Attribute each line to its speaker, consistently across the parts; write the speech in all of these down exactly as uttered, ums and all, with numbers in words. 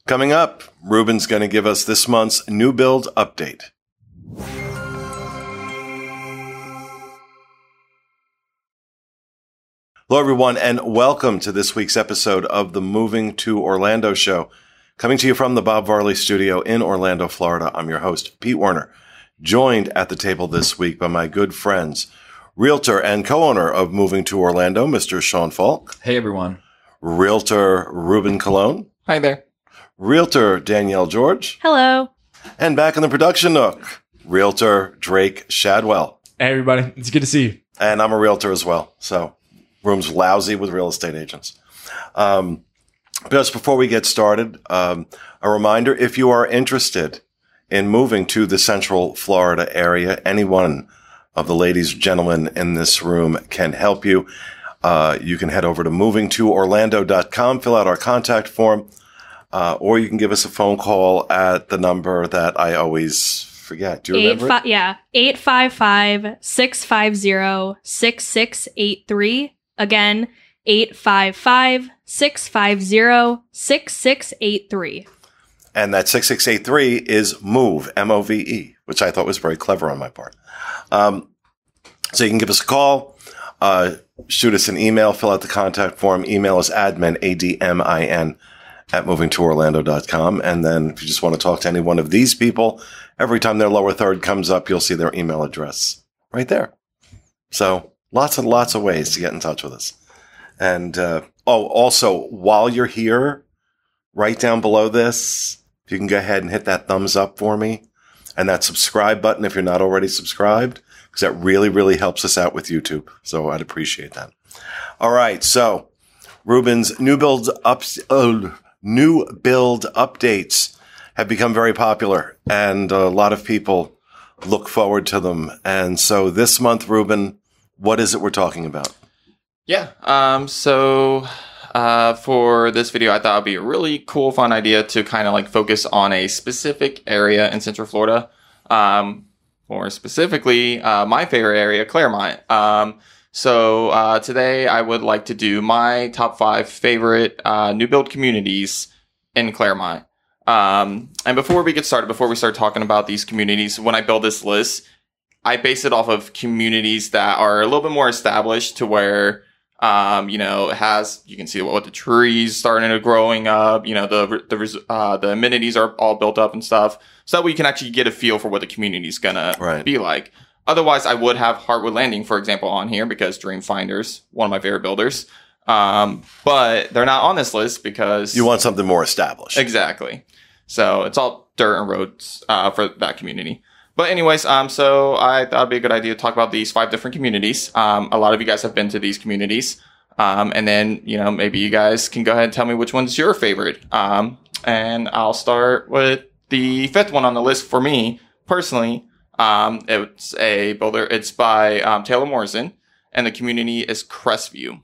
Speaker 1: Coming up, Ruben's going to give us this month's new build update. Hello, everyone, and welcome to this week's episode of the Moving to Orlando show. Coming to you from the Bob Varley studio in Orlando, Florida. I'm your host, Pete Werner, joined at the table this week by my good friends, Realtor and co-owner of Moving to Orlando, Mister Sean Falk.
Speaker 2: Hey, everyone.
Speaker 1: Realtor Ruben Colon.
Speaker 3: Hi there.
Speaker 1: Realtor Danielle George.
Speaker 4: Hello.
Speaker 1: And back in the production nook, Realtor Drake Shadwell.
Speaker 2: Hey, everybody. It's good to see you.
Speaker 1: And I'm a realtor as well, so room's lousy with real estate agents. Um, just before we get started, um, a reminder, if you are interested in moving to the Central Florida area, anyone of the ladies and gentlemen in this room can help you. Uh, you can head over to moving to orlando dot com, fill out our contact form, uh, or you can give us a phone call at the number that I always forget. Do you remember
Speaker 4: Eight,
Speaker 1: it?
Speaker 4: fi- yeah, eight five five, six five zero, six six eight three. Again, eight five five, six five zero, six six eight three.
Speaker 1: And that six six eight three is MOVE, M O V E, which I thought was very clever on my part. Um, so you can give us a call, uh, shoot us an email, fill out the contact form. Email is admin, A D M I N, at moving to orlando dot com. And then if you just want to talk to any one of these people, every time their lower third comes up, you'll see their email address right there. So lots and lots of ways to get in touch with us. And, uh, oh, also, while you're here, right down below this, if you can go ahead and hit that thumbs up for me and that subscribe button if you're not already subscribed, because that really, really helps us out with YouTube. So I'd appreciate that. All right. So Ruben's new build ups, uh, new build updates have become very popular, and a lot of people look forward to them. And so this month, Ruben, what is it we're talking about?
Speaker 3: Yeah. Um, so uh, for this video, I thought it'd be a really cool, fun idea to kind of like focus on a specific area in Central Florida. Um, more specifically, uh, my favorite area, Clermont. Um, so uh, today I would like to do my top five favorite uh, new build communities in Clermont. Um, and before we get started, before we start talking about these communities, when I build this list, I base it off of communities that are a little bit more established to where, um, you know, it has, you can see what the trees starting to growing up, you know, the, the, uh, the amenities are all built up and stuff, so that we can actually get a feel for what the community is gonna
Speaker 1: right.
Speaker 3: be like. Otherwise, I would have Heartwood Landing, for example, on here because Dreamfinder's one of my favorite builders. Um, but they're not on this list because
Speaker 1: you want something more established.
Speaker 3: Exactly. So it's all dirt and roads, uh, for that community. But anyways, um, so I thought it'd be a good idea to talk about these five different communities. Um, a lot of you guys have been to these communities. Um, and then, you know, maybe you guys can go ahead and tell me which one's your favorite. Um, and I'll start with the fifth one on the list for me personally. Um, it's a builder. It's by, um, Taylor Morrison, and the community is Crestview.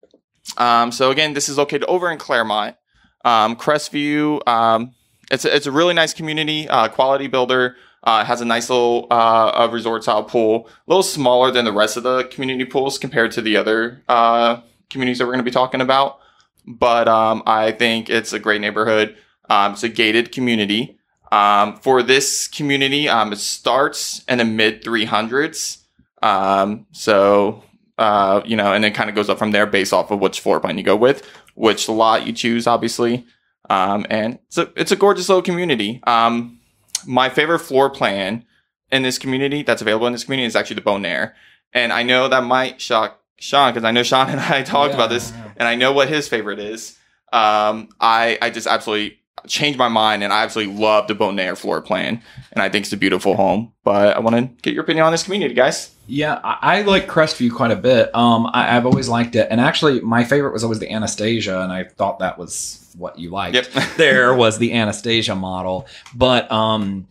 Speaker 3: Um, so again, this is located over in Clermont. Um, Crestview, um, it's a, it's a really nice community, uh, quality builder. Uh, has a nice little, uh, a resort style pool, a little smaller than the rest of the community pools compared to the other, uh, communities that we're going to be talking about. But, um, I think it's a great neighborhood. Um, it's a gated community. Um, for this community, um, it starts in the mid three hundreds. Um, so, uh, you know, and it kind of goes up from there based off of which floor plan you go with, which lot you choose, obviously. Um, and it's a, it's a gorgeous little community. Um, My favorite floor plan in this community that's available in this community is actually the Bonaire. And I know that might shock Sean, because I know Sean and I talked
Speaker 2: yeah,
Speaker 3: about this,
Speaker 2: yeah.
Speaker 3: and I know what his favorite is. Um, I, I just absolutely changed my mind, and I absolutely love the Bonaire floor plan. And I think it's a beautiful home. But I want to get your opinion on this community, guys.
Speaker 2: Yeah, I, I like Crestview quite a bit. Um, I, I've always liked it. And actually, my favorite was always the Anastasia, and I thought that was what you liked.
Speaker 3: Yep.
Speaker 2: There was the Anastasia model. But um,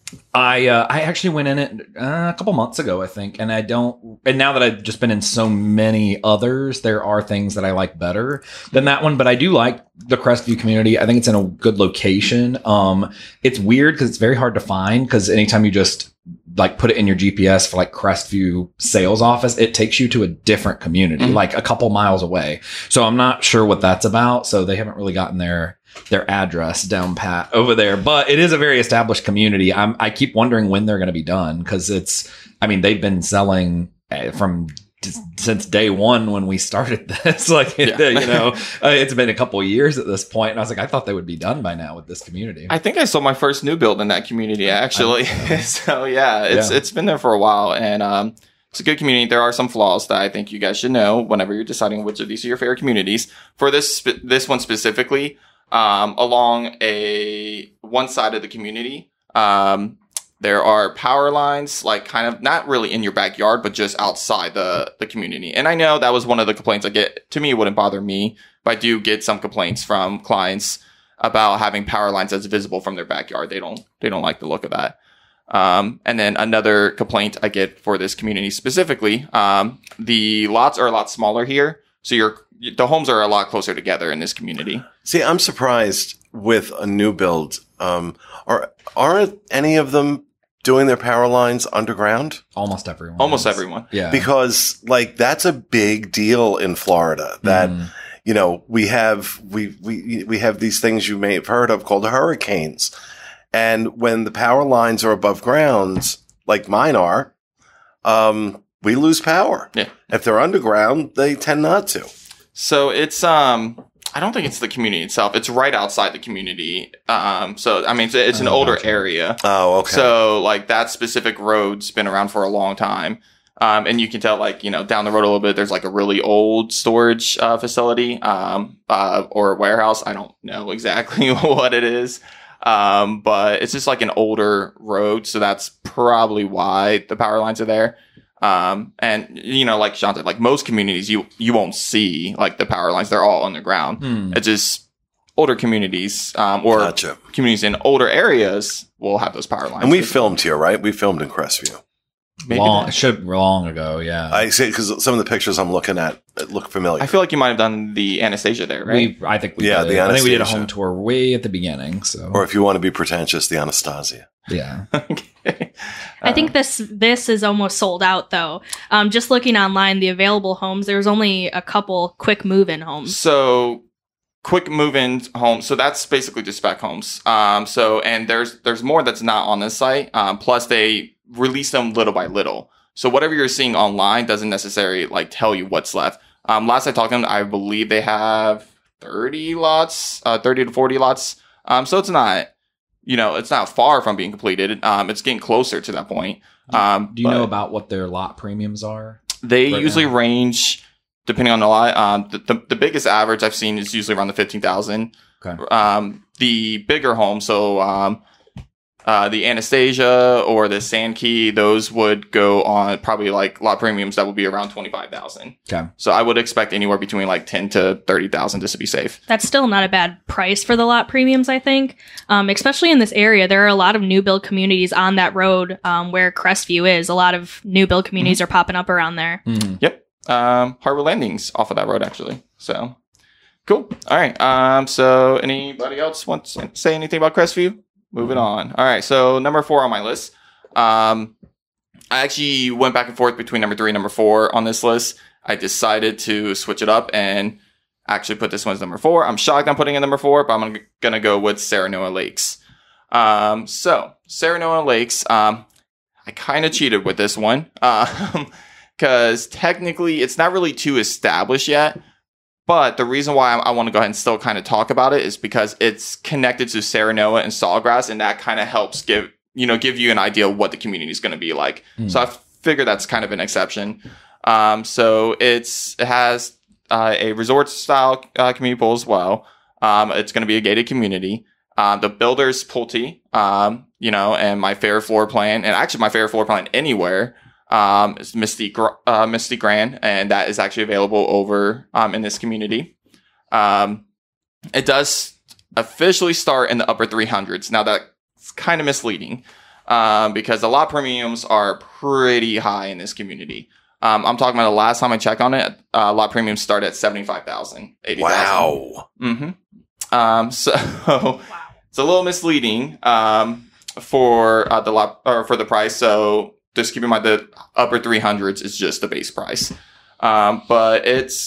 Speaker 2: I uh, I actually went in it uh, a couple months ago, I think, and I don't. And now that I've just been in so many others, there are things that I like better than that one. But I do like the Crestview community. I think it's in a good location. Um, it's weird because it's very hard to find, because anytime you just like put it in your G P S for like Crestview sales office, it takes you to a different community, mm-hmm. like a couple miles away. So I'm not sure what that's about. So they haven't really gotten their their address down pat over there. But it is a very established community. I'm, I keep wondering when they're going to be done because it's, I mean, they've been selling uh, from since day one when we started this. Like,
Speaker 3: Yeah.
Speaker 2: you know, uh, it's been a couple of years at this point, and I was like, I thought they would be done by now with this community.
Speaker 3: I think I sold my first new build in that community, actually. so yeah, it's
Speaker 2: Yeah.
Speaker 3: it's been there for a while, and um, it's a good community. There are some flaws that I think you guys should know whenever you're deciding which of these are your favorite communities. For this spe- this one specifically, um, along a one side of the community, um, there are power lines, like kind of not really in your backyard, but just outside the, the community. And I know that was one of the complaints I get. To me, it wouldn't bother me, but I do get some complaints from clients about having power lines that's visible from their backyard. They don't, they don't like the look of that. Um, and then another complaint I get for this community specifically, um, the lots are a lot smaller here. So your, the homes are a lot closer together in this community.
Speaker 1: See, I'm surprised with a new build. Um, are, aren't any of them doing their power lines underground?
Speaker 2: Almost everyone.
Speaker 3: Almost
Speaker 2: is.
Speaker 3: everyone.
Speaker 2: Yeah.
Speaker 1: Because like that's a big deal in Florida that,
Speaker 2: Mm.
Speaker 1: you know, we have, we, we, we have these things you may have heard of called hurricanes. And when the power lines are above ground, like mine are, um, we lose power.
Speaker 3: Yeah.
Speaker 1: If they're underground, they tend not to.
Speaker 3: So it's, um, I don't think it's the community itself. It's right outside the community. Um, so, I mean, it's, it's an
Speaker 2: Oh,
Speaker 3: older
Speaker 2: gotcha.
Speaker 3: area.
Speaker 1: Oh, okay.
Speaker 3: So, like, that specific road's been around for a long time. Um, and you can tell, like, you know, down the road a little bit, there's like a really old storage uh, facility um, uh, or warehouse. I don't know exactly what it is. Um, but it's just like an older road. So that's probably why the power lines are there. Um, and, you know, like Sean said, like most communities, you, you won't see like the power lines. They're all underground.
Speaker 2: Hmm.
Speaker 3: It's just older communities, um, or
Speaker 1: Gotcha.
Speaker 3: communities in older areas will have those power lines.
Speaker 1: And we filmed here, right? We filmed in Crestview.
Speaker 3: Maybe
Speaker 2: long,
Speaker 3: that-
Speaker 2: should long ago. Yeah.
Speaker 1: I say because some of the pictures I'm looking at look familiar.
Speaker 3: I feel like you might have done the Anastasia there, right?
Speaker 2: We, I think we
Speaker 1: Yeah,
Speaker 2: did.
Speaker 1: the
Speaker 2: I think we did a
Speaker 1: Anastasia.
Speaker 2: home tour way at the beginning. So,
Speaker 1: or if you want to be pretentious, the Anastasia.
Speaker 2: yeah.
Speaker 3: Okay.
Speaker 4: I think this this is almost sold out though. Um, just looking online, the available homes, there's only a couple quick move-in homes.
Speaker 3: So quick move-in homes. So that's basically just spec homes. Um, so, and there's, there's more that's not on this site. Um, plus they release them little by little. So whatever you're seeing online doesn't necessarily like tell you what's left. Um, last I talked to them, I believe they have thirty lots, uh, thirty to forty lots. Um, so it's not, you know, it's not far from being completed. Um, it's getting closer to that point. Um,
Speaker 2: Do you know
Speaker 3: but
Speaker 2: about what their lot premiums are?
Speaker 3: they
Speaker 2: right
Speaker 3: usually
Speaker 2: now?
Speaker 3: range depending on the lot. Um, the, the, the biggest average I've seen is usually around the fifteen thousand.
Speaker 2: Okay.
Speaker 3: Um, the bigger homes, so, um, Uh, the Anastasia or the Sandkey, those would go on probably like lot premiums that would be around twenty-five thousand.
Speaker 2: Okay.
Speaker 3: So I would expect anywhere between like ten to thirty thousand just to be safe.
Speaker 4: That's still not a bad price for the lot premiums, I think. Um, especially in this area, there are a lot of new build communities on that road um, where Crestview is. A lot of new build communities are popping up around there.
Speaker 2: Mhm.
Speaker 3: Yep. Um, Harbor Landing's off of that road actually. So cool. All right. Um, so anybody else want to say anything about Crestview? Moving on. All right. So number four on my list. Um, I actually went back and forth between number three and number four on this list. I decided to switch it up and actually put this one as number four. I'm shocked I'm putting in number four, but I'm going to go with Serenoa Lakes. Um, so Serenoa Lakes, um, I kind of cheated with this one. Um, cause technically it's not really too established yet. But the reason why I, I want to go ahead and still kind of talk about it is because it's connected to Serenoa and Sawgrass, and that kind of helps give, you know, give you an idea of what the community is going to be like.
Speaker 2: Mm.
Speaker 3: So I figure that's kind of an exception. Um, so it's, it has uh, a resort style uh, community pool as well. Um, it's going to be a gated community. Um, the builder's Pulte, um, you know, and my favorite floor plan, and actually my favorite floor plan anywhere, Um, it's Misty, Gr- uh, Misty Grand, and that is actually available over, um, in this community. Um, it does officially start in the upper three hundreds. Now that's kind of misleading, um, because the lot premiums are pretty high in this community. Um, I'm talking about the last time I checked on it, uh, lot premiums start at seventy-five thousand, eighty thousand.
Speaker 1: Wow.
Speaker 3: Mm-hmm. Um, so it's a little misleading, um, for, uh, the lot, or for the price. So, just keep in mind the upper three hundreds is just the base price. Um, but it's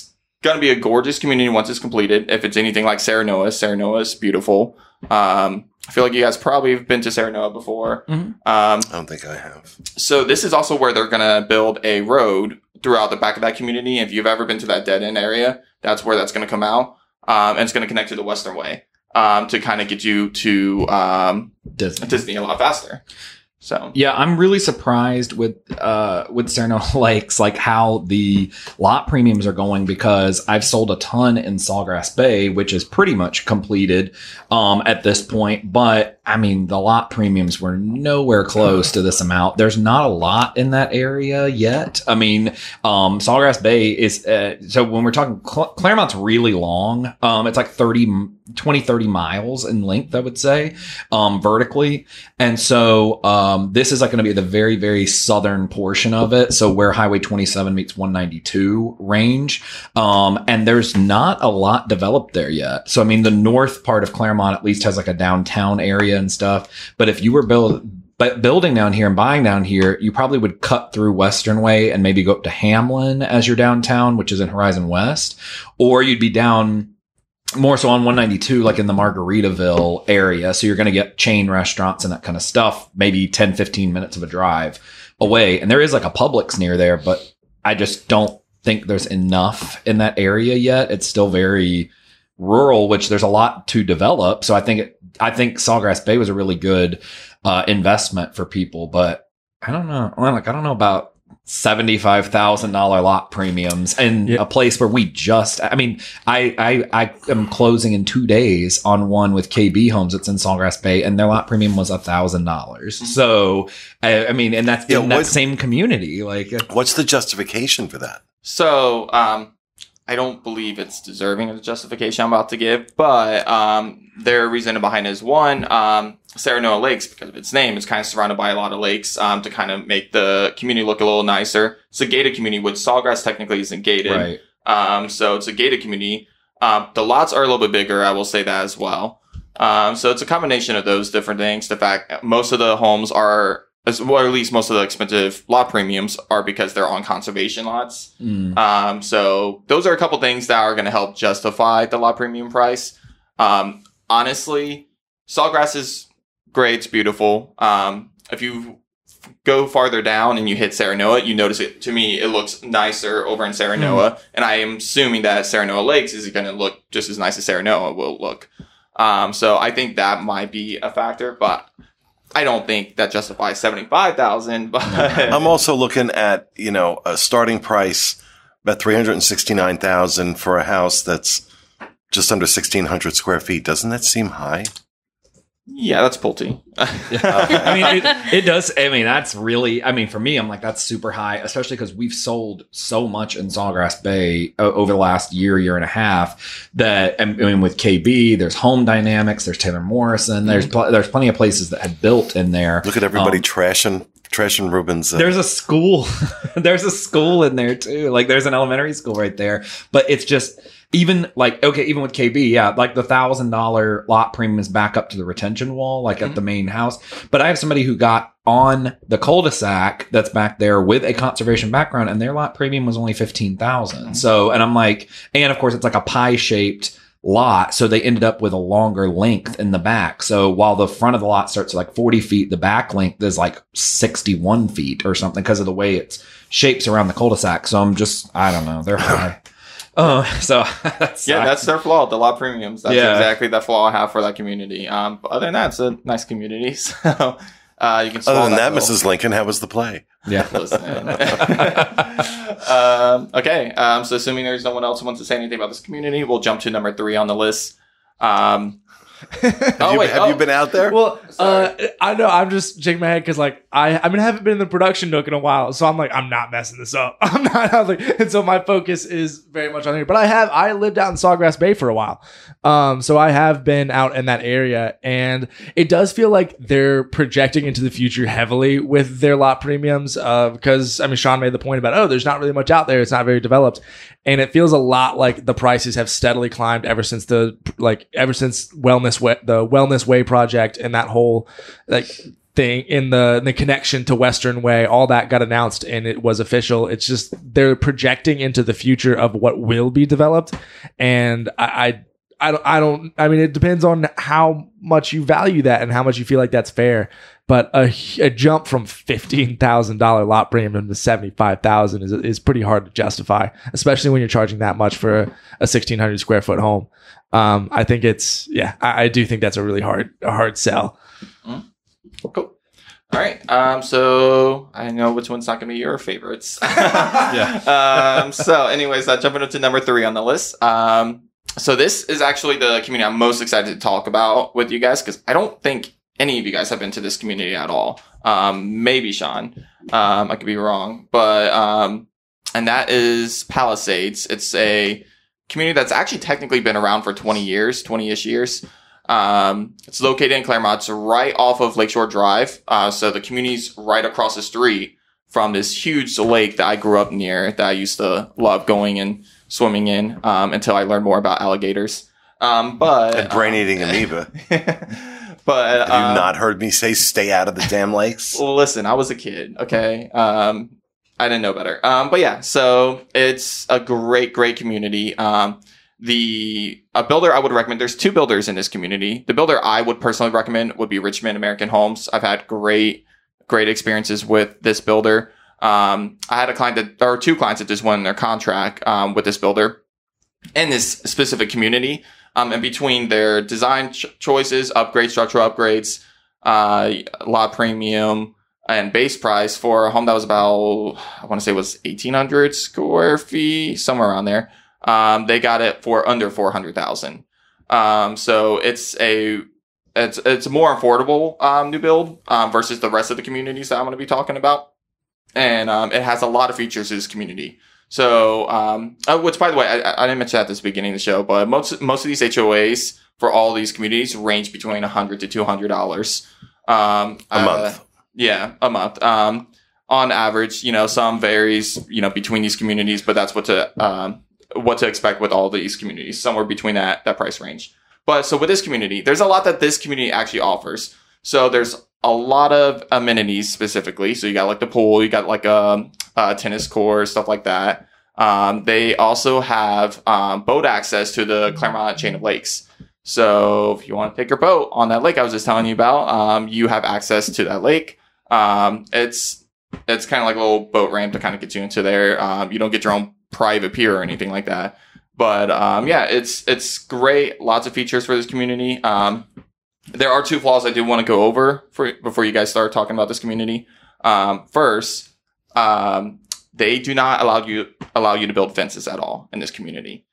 Speaker 3: going to be a gorgeous community once it's completed. If it's anything like Serenoa, Serenoa is beautiful. Um, I feel like you guys probably have been to Serenoa before.
Speaker 2: Mm-hmm.
Speaker 3: Um,
Speaker 1: I don't think I have.
Speaker 3: so this is also where they're going to build a road throughout the back of that community. If you've ever been to that dead end area, that's where that's going to come out. Um, and it's going to connect to the Western Way um, to kind of get you to um,
Speaker 2: Disney.
Speaker 3: Disney a lot faster. So
Speaker 2: Yeah, I'm really surprised with uh with Serenoa Lakes, like how the lot premiums are going, because I've sold a ton in Sawgrass Bay, which is pretty much completed um at this point. But I mean, the lot premiums were nowhere close to this amount. There's not a lot in that area yet. I mean, um Sawgrass Bay is uh, so when we're talking Cl- Claremont's really long. Um, it's like thirty, twenty, thirty miles in length, I would say, um, vertically. And so, um, this is like going to be the very, very southern portion of it. So where Highway twenty-seven meets one ninety-two range. Um, and there's not a lot developed there yet. So, I mean, the north part of Claremont at least has like a downtown area and stuff. But if you were build, but building down here and buying down here, you probably would cut through Western Way and maybe go up to Hamlin as your downtown, which is in Horizon West, or you'd be down more so on one ninety-two, like in the Margaritaville area. So you're going to get chain restaurants and that kind of stuff, maybe ten, fifteen minutes of a drive away. And there is like a Publix near there, but I just don't think there's enough in that area yet. It's still very rural, which there's a lot to develop. So I think, it, I think Sawgrass Bay was a really good uh, investment for people, but I don't know. Well, like, I don't know about seventy-five thousand dollars lot premiums in
Speaker 5: Yeah.
Speaker 2: a place where we just, I mean, I, I, I am closing in two days on one with K B Homes. It's in Sawgrass Bay, and their lot premium was a thousand dollars. So, I, I mean, and that's
Speaker 1: Yeah,
Speaker 2: in that
Speaker 1: what-
Speaker 2: same community. Like,
Speaker 1: What's the justification for that?
Speaker 3: So, um, I don't believe it's deserving of the justification I'm about to give, but um, their reason behind it is one, um, Serenoa Lakes, because of its name, is kind of surrounded by a lot of lakes um, to kind of make the community look a little nicer. It's a gated community, which Sawgrass technically isn't gated.
Speaker 2: right.
Speaker 3: Um, so it's a gated community. Um, the lots are a little bit bigger, I will say that as well. Um, so it's a combination of those different things. The fact most of the homes are, as well, or at least most of the expensive lot premiums are because they're on conservation lots.
Speaker 2: Mm.
Speaker 3: Um, so those are a couple things that are going to help justify the lot premium price. Um, honestly, Sawgrass is great. It's beautiful. Um, if you go farther down and you hit Serenoa, you notice it. To me, it looks nicer over in Serenoa. Mm. And I am assuming that Serenoa Lakes is going to look just as nice as Serenoa will look. Um, so I think that might be a factor, but I don't think that justifies seventy-five thousand dollars, but
Speaker 1: I'm also looking at, you know, a starting price about three hundred sixty-nine thousand dollars for a house that's just under sixteen hundred square feet. Doesn't that seem high?
Speaker 3: yeah, that's Pulte.
Speaker 2: I mean, it, it does. I mean, that's really, I mean, for me, I'm like, that's super high, especially because we've sold so much in Sawgrass Bay o- over the last year, year and a half that, I mean, with K B, there's Home Dynamics, there's Taylor Morrison, there's, pl- there's plenty of places that had built in there.
Speaker 1: Look at everybody
Speaker 2: Um,
Speaker 1: trashing, trashing Rubens. Uh,
Speaker 2: There's a school. There's a school in there too. Like there's an elementary school right there. But it's just even like, okay, even with K B, yeah, like the thousand dollar lot premium is back up to the retention wall, like at the main house. But I have somebody who got on the cul-de-sac that's back there with a conservation background, and their lot premium was only fifteen thousand. So, and I'm like, and of course it's like a pie shaped lot. So they ended up with a longer length in the back. So while the front of the lot starts at like forty feet, the back length is like sixty-one feet or something because of the way it's shapes around the cul-de-sac. So I'm just, I don't know. They're high. Oh, so that's,
Speaker 3: Yeah, that's their flaw. The lot premiums. That's
Speaker 2: Yeah.
Speaker 3: exactly the flaw I have for that community. Um, but other than that, it's a nice community. So uh, you can.
Speaker 1: Other
Speaker 3: swallow
Speaker 1: than that,
Speaker 3: pill.
Speaker 1: Missus Lincoln, how was the play?
Speaker 2: yeah.
Speaker 3: Listen. um, okay. Um, so assuming there's no one else who wants to say anything about this community, we'll jump to number three on the list. Um,
Speaker 1: Have,
Speaker 3: oh
Speaker 1: you,
Speaker 3: wait,
Speaker 1: have
Speaker 3: oh.
Speaker 1: you been out there?
Speaker 5: Well, uh,
Speaker 3: Sorry.
Speaker 5: I know I'm just shaking my head because like I I mean I haven't been in the production nook in a while, so I'm like I'm not messing this up. I'm not I was like, and so my focus is very much on here. But I have I lived out in Sawgrass Bay for a while, um, so I have been out in that area, and it does feel like they're projecting into the future heavily with their lot premiums. Uh, because I mean Sean made the point about oh there's not really much out there, it's not very developed. And it feels a lot like the prices have steadily climbed ever since the like ever since wellness way, the wellness way project and that whole like thing in the in the connection to Western Way, all that got announced and it was official. It's just they're projecting into the future of what will be developed, and I. I I don't, I don't, I mean, it depends on how much you value that and how much you feel like that's fair. But a, a jump from fifteen thousand dollars lot premium to seventy-five thousand dollars is, is pretty hard to justify, especially when you're charging that much for a, a sixteen hundred square foot home. Um, I think it's, yeah, I, I do think that's a really hard, a hard sell.
Speaker 3: Mm. Cool. All right. Um, so I know which one's not going to be your favorites. yeah. um, so anyways, uh, jumping up to number three on the list. Um, So this is actually the community I'm most excited to talk about with you guys, because I don't think any of you guys have been to this community at all. Um, maybe Sean. Um, I could be wrong. But, um, and that is Palisades. It's a community that's actually technically been around for twenty years, twenty-ish years. Um, it's located in Claremont. It's right off of Lakeshore Drive. Uh, so the community's right across the street from this huge lake that I grew up near, that I used to love going and swimming in, um, until I learned more about alligators. Um, but
Speaker 1: and brain eating um, amoeba.
Speaker 3: But
Speaker 1: have you
Speaker 3: um,
Speaker 1: not heard me say stay out of the damn lakes?
Speaker 3: Well, listen, I was a kid. Okay. Um, I didn't know better. Um, but yeah, so it's a great, great community. Um, the, a builder I would recommend, there's two builders in this community. The builder I would personally recommend would be Richmond American Homes. I've had great, great experiences with this builder. Um, I had a client that, or two clients that just won their contract, um, with this builder in this specific community. Um, and between their design ch- choices, upgrades, structural upgrades, uh, lot premium and base price for a home that was about, I want to say it was eighteen hundred square feet, somewhere around there. Um, they got it for under four hundred thousand. Um, so it's a, it's, it's a more affordable, um, new build, um, versus the rest of the communities that I'm going to be talking about. And, um, it has a lot of features in this community. So, um, uh, which by the way, I, I didn't mention at this beginning of the show, but most, most of these H O As for all these communities range between one hundred to two hundred dollars. Um,
Speaker 1: a uh, month.
Speaker 3: Yeah, a month. Um, on average, you know, some varies, you know, between these communities, but that's what to, um, what to expect with all these communities, somewhere between that, that price range. But so with this community, there's a lot that this community actually offers. So there's a lot of amenities specifically. So you got like the pool, you got like a, a tennis court, stuff like that. Um, they also have um, boat access to the Claremont chain of lakes. So if you want to take your boat on that lake I was just telling you about, um, you have access to that lake. Um, it's it's kind of like a little boat ramp to kind of get you into there. Um, you don't get your own private pier or anything like that. But um, yeah, it's it's great. Lots of features for this community. Um, There are two flaws I do want to go over for before you guys start talking about this community. Um, first, um, they do not allow you allow you to build fences at all in this community.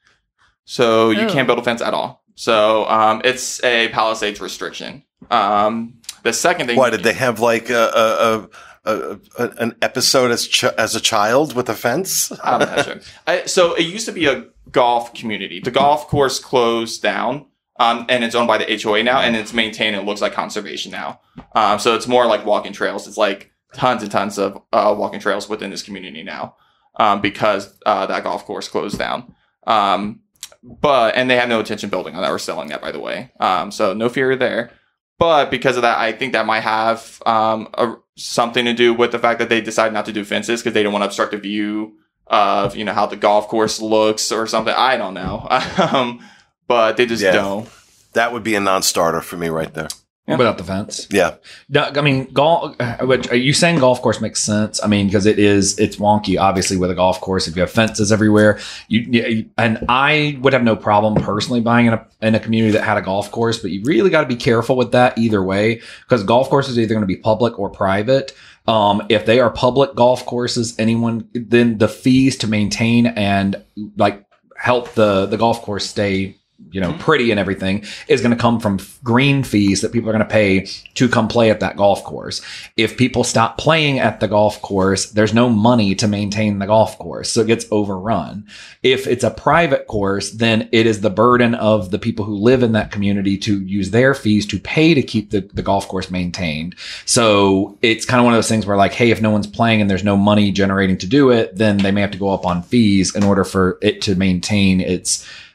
Speaker 3: So you
Speaker 4: Oh.
Speaker 3: can't build a fence at all. So um, it's a Palisades restriction. Um, the second thing,
Speaker 1: Why did they have like a, a, a, a an episode as ch- as a child with a fence?
Speaker 3: I'm not sure. I, so it used to be a golf community. The golf course closed down. Um, and it's owned by the H O A now, and it's maintained. And it looks like conservation now. Um, so it's more like walking trails. It's like tons and tons of uh, walking trails within this community now, um, because uh, that golf course closed down. Um, but and they have no intention of building on that or selling that, by the way. Um, so no fear there. But because of that, I think that might have um, a, something to do with the fact that they decided not to do fences because they don't want to obstruct the view of, you know, how the golf course looks or something. I don't know. um, But they just
Speaker 1: Yeah.
Speaker 3: don't.
Speaker 1: That would be a non-starter for me right there.
Speaker 3: Yeah.
Speaker 2: Without the fence.
Speaker 1: Yeah.
Speaker 2: No, I mean, golf. Which are you saying golf course makes sense? I mean, because it is, it's wonky. Obviously, with a golf course, if you have fences everywhere, you, you and I would have no problem personally buying in a in a community that had a golf course, but you really got to be careful with that either way, because golf courses are either going to be public or private. Um, if they are public golf courses, anyone then the fees to maintain and like help the the golf course stay, you know, pretty and everything is going to come from f- green fees that people are going to pay to come play at that golf course. If people stop playing at the golf course, there's no money to maintain the golf course. So it gets overrun. If it's a private course, then it is the burden of the people who live in that community to use their fees to pay to keep the, the golf course maintained. So it's kind of one of those things where like, hey, if no one's playing and there's no money generating to do it, then they may have to go up on fees in order for it to maintain its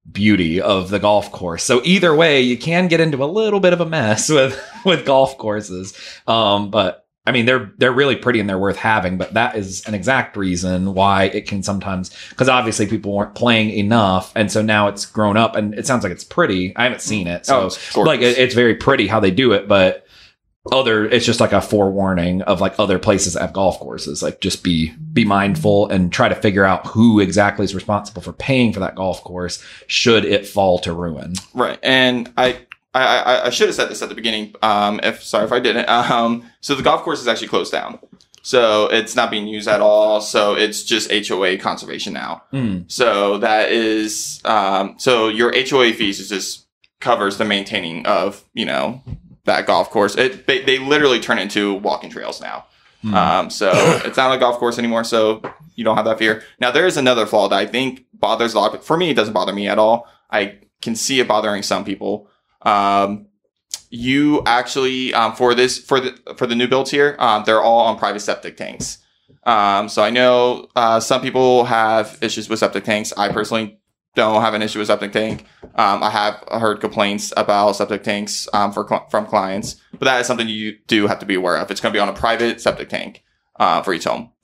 Speaker 2: beauty of the golf course. So either way, you can get into a little bit of a mess with with golf courses. Um, but I mean, they're they're really pretty and they're worth having. But that is an exact reason why it can sometimes, because obviously people weren't playing enough, and so now it's grown up and it sounds like it's pretty. I haven't seen it, so
Speaker 3: Oh, it's gorgeous.
Speaker 2: like it, it's very pretty how they do it, but. Other, it's just like a forewarning of like other places that have golf courses. Like, just be be mindful and try to figure out who exactly is responsible for paying for that golf course should it fall to ruin.
Speaker 3: Right. And I, I, I, I should have said this at the beginning. Um, if sorry if I didn't. Um, so the golf course is actually closed down. So it's not being used at all. So it's just H O A conservation now.
Speaker 2: Mm.
Speaker 3: So that is, um, so your H O A fees is just covers the maintaining of, you know, that golf course. It they, they literally turn into walking trails now.
Speaker 2: Mm.
Speaker 3: Um, so it's not a golf course anymore. So you don't have that fear. Now there is another flaw that I think bothers a lot. For me, it doesn't bother me at all. I can see it bothering some people. Um, you actually, um, for this, for the, for the new builds here, um, they're all on private septic tanks. Um, so I know, uh, some people have issues with septic tanks. I personally don't have an issue with septic tank. Um, I have heard complaints about septic tanks, um, for, cl- from clients, but that is something you do have to be aware of. It's going to be on a private septic tank, uh, for each home.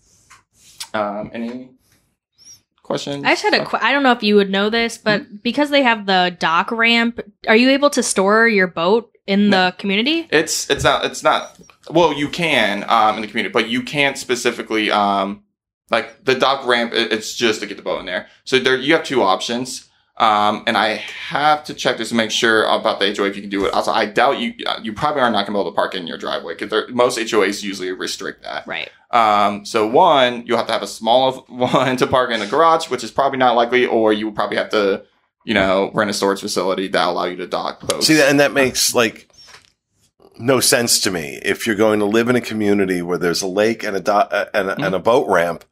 Speaker 3: Um, any questions?
Speaker 4: I just had a qu- I don't know if you would know this, but because they have the dock ramp, are you able to store your boat in the community?
Speaker 3: It's it's not it's not well you can um in the community, but you can't specifically um like the dock ramp. It, it's just to get the boat in there. So there you have two options. Um, and I have to check this to make sure about the H O A if you can do it. Also, I doubt you you probably are not going to be able to park in your driveway because most H O As usually restrict that.
Speaker 4: Right.
Speaker 3: Um, so one, you'll have to have a small one to park in the garage, which is probably not likely, or you will probably have to, you know, rent a storage facility that allow you to dock boats.
Speaker 1: See, and that makes like no sense to me. If you're going to live in a community where there's a lake and a do- uh, and, a,
Speaker 3: Mm-hmm.
Speaker 1: and a boat ramp,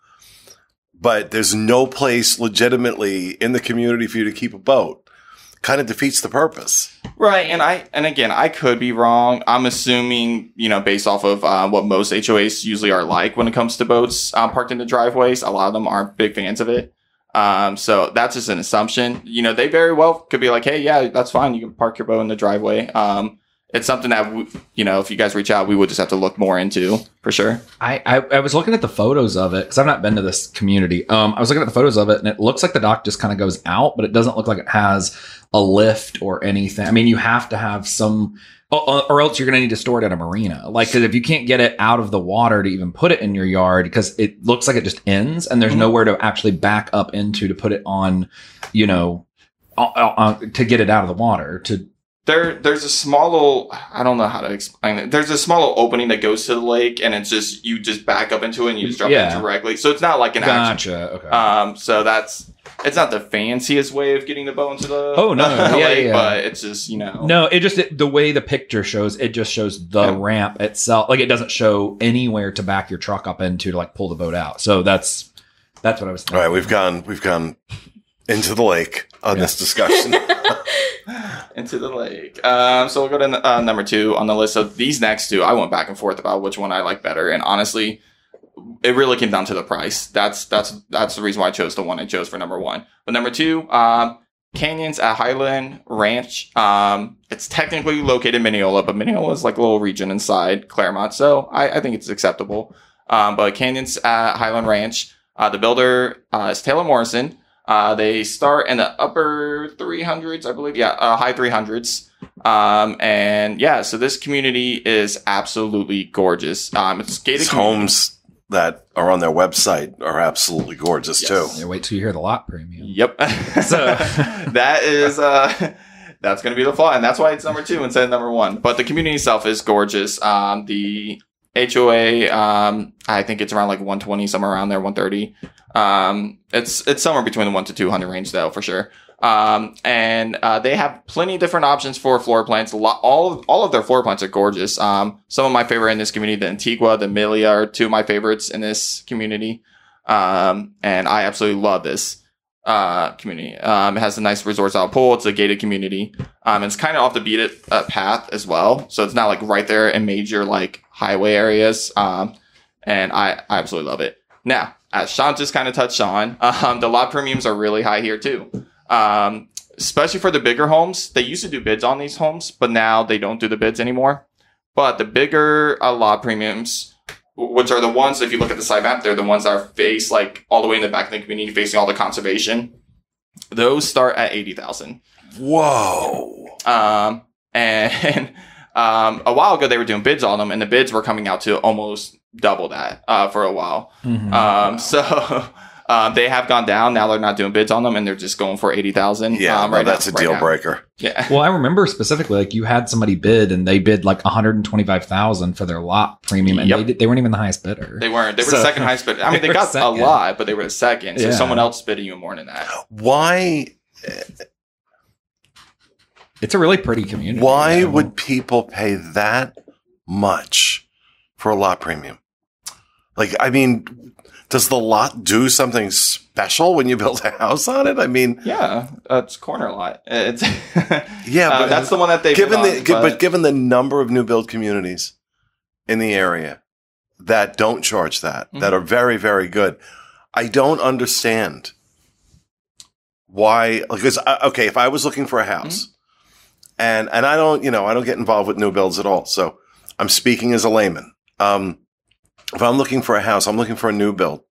Speaker 1: but there's no place legitimately in the community for you to keep a boat, kind of defeats the purpose.
Speaker 3: Right, and I and again, I could be wrong. I'm assuming, you know, based off of uh, what most H O As usually are like when it comes to boats um, parked in the driveways. A lot of them aren't big fans of it. Um, so that's just an assumption. You know, they very well could be like, hey, yeah, that's fine. You can park your boat in the driveway. Um, it's something that, we, you know, if you guys reach out, we would just have to look more into for sure.
Speaker 2: I, I, I was looking at the photos of it because I've not been to this community. Um, I was looking at the photos of it and it looks like the dock just kind of goes out, but it doesn't look like it has a lift or anything. I mean, you have to have some, or, or else you're going to need to store it at a marina. Like, because if you can't get it out of the water to even put it in your yard, because it looks like it just ends and there's
Speaker 3: Mhm.
Speaker 2: nowhere to actually back up into to put it on, you know, uh, uh, to get it out of the water to.
Speaker 3: There, there's a small little, I don't know how to explain it. There's a small little opening that goes to the lake and it's just, you just back up into it and you just drop
Speaker 2: Yeah.
Speaker 3: it directly. So it's not like an actual,
Speaker 2: Gotcha. Okay.
Speaker 3: um, so that's, it's not the fanciest way of getting the boat into the
Speaker 2: Oh, no, no, yeah,
Speaker 3: lake,
Speaker 2: yeah.
Speaker 3: but it's just, you know.
Speaker 2: No, it just it, the way the picture shows, it just shows the
Speaker 3: Yeah.
Speaker 2: ramp itself. Like it doesn't show anywhere to back your truck up into to like pull the boat out. So that's that's what I was thinking.
Speaker 1: All right, we've gone we've gone into the lake on this discussion.
Speaker 3: Into the lake. Um, so we'll go to uh, number two on the list. So these next two, I went back and forth about which one I like better. And honestly, it really came down to the price. That's that's that's the reason why I chose the one I chose for number one. But number two, um, Canyons at Highland Ranch. Um, it's technically located in Mineola, but Mineola is like a little region inside Claremont. So I, I think it's acceptable. Um, but Canyons at Highland Ranch, uh, the builder uh, is Taylor Morrison. Uh, they start in the upper three hundreds, I believe. Yeah, uh, high three hundreds. Um, and yeah, so this community is absolutely gorgeous. Um, it's gated
Speaker 1: These
Speaker 3: community.
Speaker 1: homes that are on their website are absolutely gorgeous
Speaker 3: Yes.
Speaker 1: too.
Speaker 2: Yeah, wait till you hear the lot premium.
Speaker 3: Yep.
Speaker 2: So-
Speaker 3: that is, uh, that's going to be the flaw. And that's why it's number two instead of number one. But the community itself is gorgeous. Um, the H O A, um, I think it's around like one twenty, somewhere around there, one thirty. Um, it's, it's somewhere between the one to two hundred range though, for sure. Um, and, uh, they have plenty of different options for floor plans. A lot, all, of, all of their floor plans are gorgeous. Um, some of my favorite in this community, the Antigua, the Milia are two of my favorites in this community. Um, and I absolutely love this, uh, community. Um, it has a nice resort style pool. It's a gated community. Um, it's kind of off the beat it, uh, path as well. So it's not like right there in major like highway areas. Um, and I, I absolutely love it. Now, as Sean just kind of touched on, um, the lot premiums are really high here too. Um, especially for the bigger homes. They used to do bids on these homes, but now they don't do the bids anymore. But the bigger uh, lot premiums, which are the ones, if you look at the site map, they're the ones that are faced like all the way in the back of the community, facing all the conservation. Those start at eighty thousand.
Speaker 1: Whoa.
Speaker 3: Um, and um, a while ago they were doing bids on them, and the bids were coming out to almost double that uh, for a while.
Speaker 2: Mhm.
Speaker 3: Um, so uh, they have gone down. Now they're not doing bids on them, and they're just going for eighty thousand.
Speaker 1: Yeah,
Speaker 3: um,
Speaker 1: no,
Speaker 3: right
Speaker 1: that's
Speaker 3: now,
Speaker 1: a
Speaker 3: right
Speaker 1: deal
Speaker 3: now.
Speaker 1: breaker.
Speaker 3: Yeah.
Speaker 2: Well, I remember specifically, like you had somebody bid, and they bid like one hundred twenty-five thousand for their lot premium, and
Speaker 3: Yep.
Speaker 2: they did, they weren't even the highest bidder.
Speaker 3: They weren't. They were
Speaker 2: So-
Speaker 3: the second highest bidder. I mean,
Speaker 2: They
Speaker 3: they
Speaker 2: were
Speaker 3: got a
Speaker 2: second.
Speaker 3: lot, but they were the second. So
Speaker 2: Yeah.
Speaker 3: someone else bid even more than that.
Speaker 1: Why?
Speaker 2: It's a really pretty community.
Speaker 1: Why
Speaker 2: you know?
Speaker 1: would people pay that much for a lot premium? Like, I mean, does the lot do something special when you build a house on it? I mean,
Speaker 3: Yeah, uh, it's corner lot. It's
Speaker 1: yeah,
Speaker 3: uh,
Speaker 1: but
Speaker 3: that's the one that they
Speaker 1: given
Speaker 3: bid
Speaker 1: the
Speaker 3: on,
Speaker 1: gi-
Speaker 3: but,
Speaker 1: but given the number of new build communities in the area that don't charge that,
Speaker 3: Mm-hmm.
Speaker 1: that are very, very good, I don't understand why. Because uh, okay, if I was looking for a house,
Speaker 3: Mm-hmm.
Speaker 1: and and I don't, you know, I don't get involved with new builds at all, so I'm speaking as a layman. Um, if I'm looking for a house, I'm looking for a new build,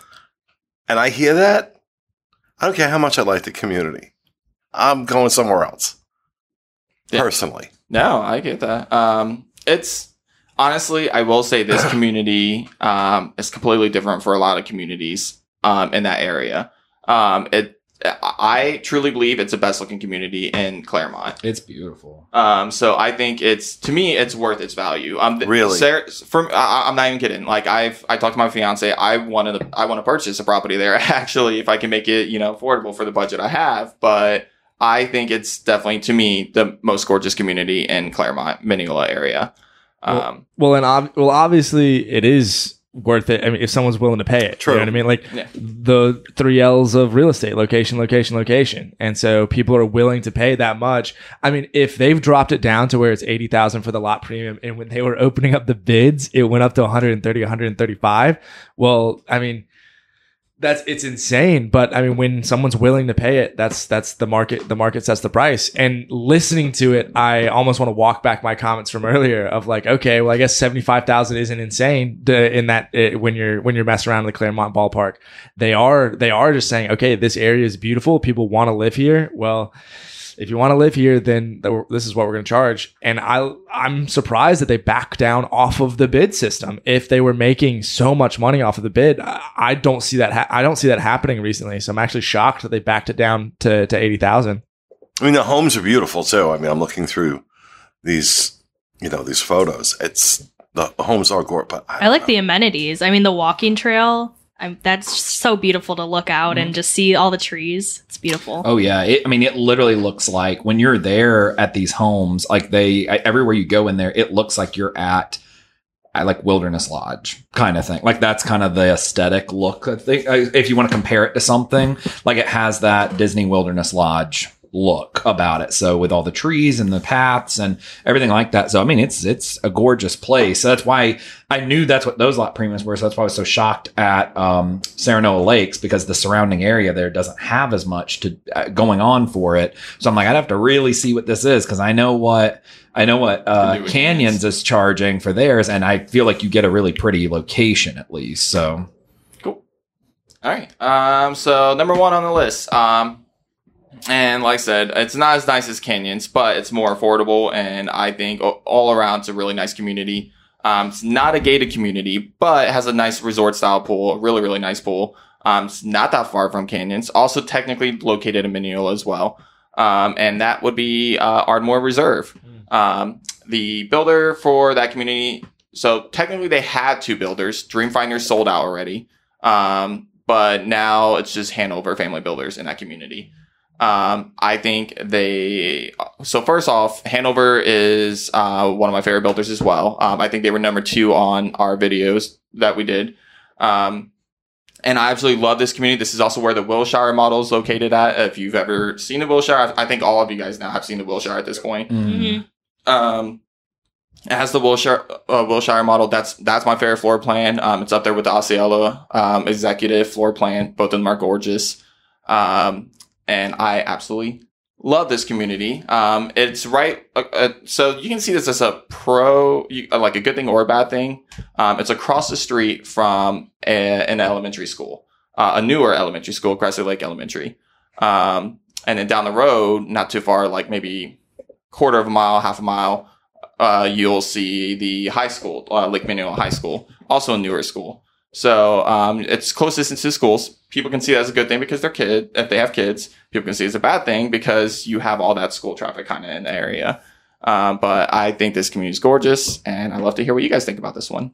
Speaker 1: and I hear that, I don't care how much I like the community, I'm going somewhere else.
Speaker 3: Yeah.
Speaker 1: Personally,
Speaker 3: no, I get that. Um, it's honestly, I will say this community um, is completely different for a lot of communities um, in that area. Um, it, I truly believe it's the best looking community in Claremont.
Speaker 2: It's beautiful.
Speaker 3: Um, so I think it's, to me, it's worth its value. Um, th-
Speaker 1: Really?
Speaker 3: Sarah, for, I, I'm not even kidding. Like I've, I talked to my fiance. I wanted, to, I want to purchase a property there actually, if I can make it, you know, affordable for the budget I have. But I think it's definitely, to me, the most gorgeous community in Claremont, Mineola area. Um,
Speaker 5: Well, and ob- well, obviously it is worth it. I mean, if someone's willing to pay it,
Speaker 1: True.
Speaker 5: you know what I mean? Like
Speaker 3: Yeah.
Speaker 5: the three L's of real estate: location, location, location. And so people are willing to pay that much. I mean, if they've dropped it down to where it's eighty thousand for the lot premium, and when they were opening up the bids, it went up to one hundred thirty, one hundred thirty-five. Well, I mean, that's it's insane. But I mean, when someone's willing to pay it, that's that's the market. The market sets the price. And listening to it, I almost want to walk back my comments from earlier of like, okay, well, I guess seventy-five thousand isn't insane to, in that uh, when you're when you're messing around in the Claremont ballpark. They are they are just saying, okay, this area is beautiful. People want to live here. Well, if you want to live here, then th- this is what we're going to charge. And I, I'm surprised that they backed down off of the bid system. If they were making so much money off of the bid, I, I don't see that. Ha- I don't see that happening recently. So I'm actually shocked that they backed it down to, to eighty thousand.
Speaker 1: I mean, the homes are beautiful too. I mean, I'm looking through these, you know, these photos. It's the homes are gorgeous. But
Speaker 4: I like the amenities. I mean, the walking trail. I'm, that's so beautiful to look out and just see all the trees. It's beautiful.
Speaker 2: Oh yeah, it, I mean, it literally looks like when you're there at these homes, like they I- everywhere you go in there, it looks like you're at, at like Wilderness Lodge kind of thing. Like that's kind of the aesthetic look. I think I- if you want to compare it to something, like it has that Disney Wilderness Lodge look about it. So with all the trees and the paths and everything like that. So I mean, it's it's a gorgeous place. So that's why I knew that's what those lot premiums were. So that's why I was so shocked at um, Serenoa Lakes, because the surrounding area there doesn't have as much to uh, going on for it. So I'm like, I'd have to really see what this is, because I know what I know what uh,
Speaker 3: Canoe
Speaker 2: Canyons is charging for theirs, and I feel like you get a really pretty location at least. So
Speaker 3: Cool. All right. Um, so number one on the list. Um, and like I said, it's not as nice as Canyons, but it's more affordable. And I think o- all around it's a really nice community. Um, it's not a gated community, but it has a nice resort style pool, a really, really nice pool. Um, it's not that far from Canyons. Also technically located in Mineola as well. Um, and that would be, uh, Ardmore Reserve. Um, the builder for that community. So technically they had two builders. Dreamfinder sold out already. Um, but now it's just Hanover Family Builders in that community. Um, I think they, so first off, Hanover is, uh, one of my favorite builders as well. Um, I think they were number two on our videos that we did. Um, and I absolutely love this community. This is also where the Wilshire model is located at. If you've ever seen the Wilshire, I think all of you guys now have seen the Wilshire at this point.
Speaker 4: Mhm.
Speaker 3: Um, it has the Wilshire, uh, Wilshire model. That's, that's my favorite floor plan. Um, it's up there with the Osceola, um, executive floor plan. Both of them are gorgeous. Um, and I absolutely love this community. Um, it's right. Uh, uh, so you can see this as a pro, you, uh, like a good thing or a bad thing. Um, it's across the street from a, an elementary school, uh, a newer elementary school, Crescent Lake Elementary. Um, and then down the road, not too far, like maybe quarter of a mile, half a mile, uh, you'll see the high school, uh, Lake Minneola High School, also a newer school. So um, it's close distance to schools. People can see that as a good thing because they're kid. If they have kids, people can see it as a bad thing because you have all that school traffic kind of in the area. Um, but I think this community is gorgeous, and I'd love to hear what you guys think about this one.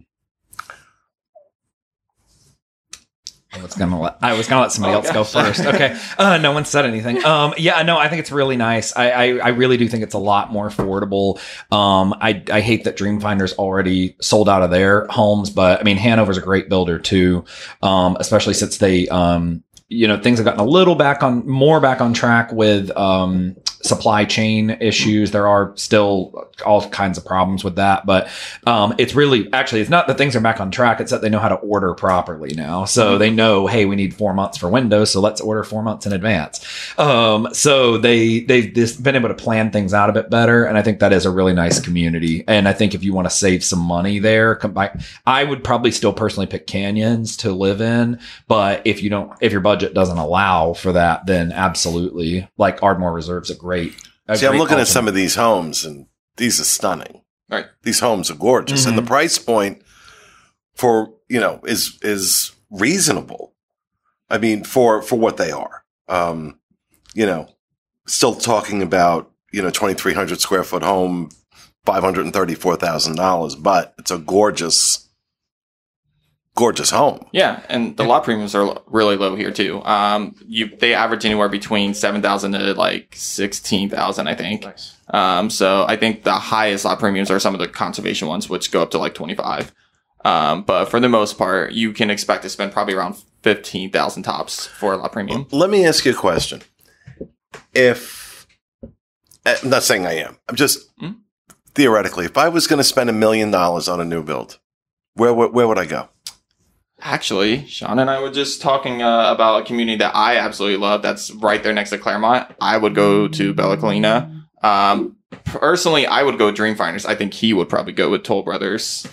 Speaker 2: I was gonna let I was gonna let somebody
Speaker 3: Oh,
Speaker 2: else
Speaker 3: gosh.
Speaker 2: go first. Okay, uh, no one said anything. Um, yeah, no, I think it's really nice. I, I I really do think it's a lot more affordable. Um, I I hate that Dreamfinder's already sold out of their homes, but I mean Hanover's a great builder too. Um, especially since they um you know things have gotten a little back on more back on track with um supply chain issues. There are still all kinds of problems with that, but um, it's really actually it's not that things are back on track. It's that they know how to order properly now. So they know, hey, we need four months for Windows, so let's order four months in advance. Um, so they they've just been able to plan things out a bit better, and I think that is a really nice community. And I think if you want to save some money there, come by, I would probably still personally pick Canyons to live in. But if you don't, if your budget doesn't allow for that, then absolutely, like Ardmore Reserve's a great. A
Speaker 1: See, I'm
Speaker 2: great
Speaker 1: looking at
Speaker 2: alternate.
Speaker 1: some of these homes, and these are stunning.
Speaker 3: Right.
Speaker 1: These homes are gorgeous,
Speaker 2: Mhm.
Speaker 1: and the price point for you know is is reasonable. I mean, for for what they are. Um, you know, still talking about you know twenty-three hundred square foot home, five hundred and thirty-four thousand dollars, but it's a gorgeous, gorgeous home.
Speaker 3: Yeah, and the lot premiums are lo- really low here too. Um, you they average anywhere between seven thousand to like sixteen thousand, I think.
Speaker 5: Nice.
Speaker 3: Um, so I think the highest lot premiums are some of the conservation ones, which go up to like twenty-five. Um, but for the most part, you can expect to spend probably around fifteen thousand tops for a lot premium.
Speaker 1: Let me ask you a question. If I'm not saying I am, I'm just
Speaker 3: Hmm?
Speaker 1: theoretically, if I was going to spend a million dollars on a new build, where would where would I go?
Speaker 3: Actually, Sean and I were just talking uh, about a community that I absolutely love. That's right there next to Claremont. I would go to Bella Collina. Um, personally, I would go Dreamfinders. I think he would probably go with Toll Brothers.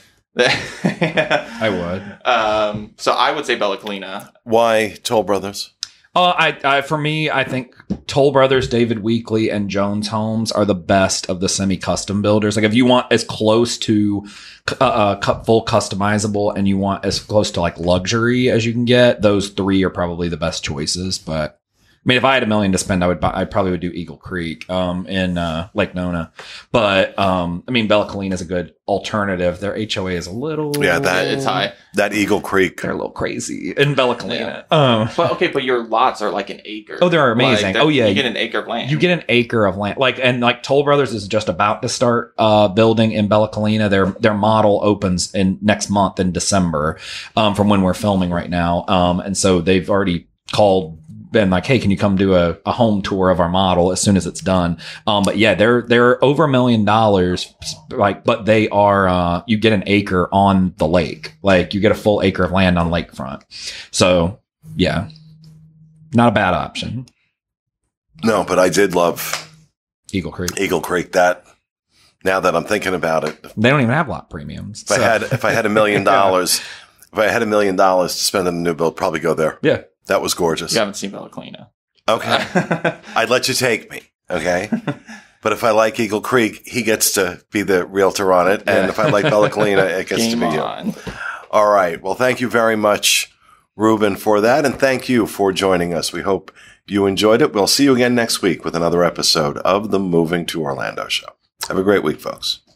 Speaker 2: I would.
Speaker 3: Um, so I would say Bella Collina.
Speaker 1: Why Toll Brothers?
Speaker 2: Uh, I, I, for me, I think Toll Brothers, David Weekley, and Jones Homes are the best of the semi-custom builders. Like, if you want as close to uh, uh, cu- full customizable, and you want as close to like luxury as you can get, those three are probably the best choices. But I mean, if I had a million to spend, I would buy, I probably would do Eagle Creek um, in uh, Lake Nona. But um, I mean, Bella Collina is a good alternative. Their H O A is a little
Speaker 1: Yeah, that-
Speaker 3: It's high.
Speaker 1: That Eagle Creek.
Speaker 2: They're a little crazy in Bella Collina. Um,
Speaker 3: But okay, but your lots are like an acre.
Speaker 2: Oh, they're amazing.
Speaker 3: Like, that-
Speaker 2: Oh, yeah.
Speaker 3: You get an acre of land.
Speaker 2: You get an acre of land, like, and like Toll Brothers is just about to start uh, building in Bella Collina. Their their model opens in next month in December, um, from when we're filming right now. Um, and so they've already called, been like, hey, can you come do a, a home tour of our model as soon as it's done? Um, but yeah, they're they're over a million dollars, like, but they are uh, you get an acre on the lake, like you get a full acre of land on lakefront. So yeah, not a bad option.
Speaker 1: No, but I did love
Speaker 2: Eagle Creek.
Speaker 1: Eagle Creek. That now that I'm thinking about it, if
Speaker 2: They don't even have lot premiums.
Speaker 1: I
Speaker 2: so-
Speaker 1: had if I had a million dollars, if I had a million dollars to spend on a new build, probably go there.
Speaker 2: yeah.
Speaker 1: That was gorgeous.
Speaker 3: You haven't seen Bella Collina.
Speaker 1: Okay, I'd let you take me. Okay. But if I like Eagle Creek, he gets to be the realtor on it. And
Speaker 3: Yeah.
Speaker 1: if I like Bella Collina, it gets
Speaker 3: Game
Speaker 1: to be you.
Speaker 3: on.
Speaker 1: All right. Well, thank you very much, Ruben, for that. And thank you for joining us. We hope you enjoyed it. We'll see you again next week with another episode of the Moving to Orlando Show. Have a great week, folks.